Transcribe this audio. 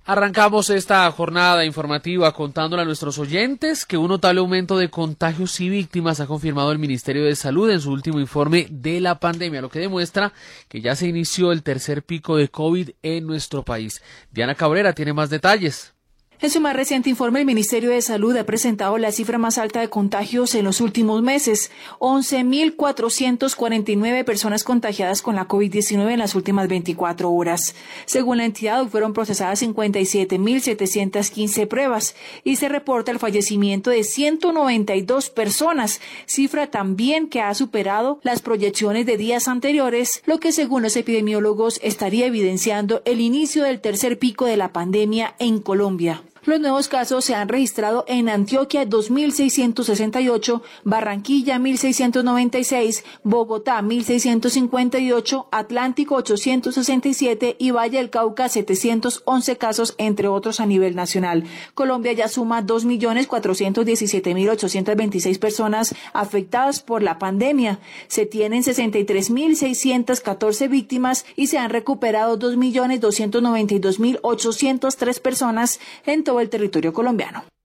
Arrancamos esta jornada informativa contándole a nuestros oyentes que un notable aumento de contagios y víctimas ha confirmado el Ministerio de Salud en su último informe de la pandemia, lo que demuestra que ya se inició el tercer pico de COVID en nuestro país. Diana Cabrera tiene más detalles. En su más reciente informe, el Ministerio de Salud ha presentado la cifra más alta de contagios en los últimos meses, 11.449 personas contagiadas con la COVID-19 en las últimas 24 horas. Según la entidad, hoy fueron procesadas 57.715 pruebas y se reporta el fallecimiento de 192 personas, cifra también que ha superado las proyecciones de días anteriores, lo que según los epidemiólogos estaría evidenciando el inicio del tercer pico de la pandemia en Colombia. Los nuevos casos se han registrado en Antioquia 2.668, Barranquilla 1.696, Bogotá 1.658, Atlántico 867 y Valle del Cauca 711 casos, entre otros a nivel nacional. Colombia ya suma 2.417.826 personas afectadas por la pandemia. Se tienen 63.614 víctimas y se han recuperado 2.292.803 personas en todo el territorio colombiano.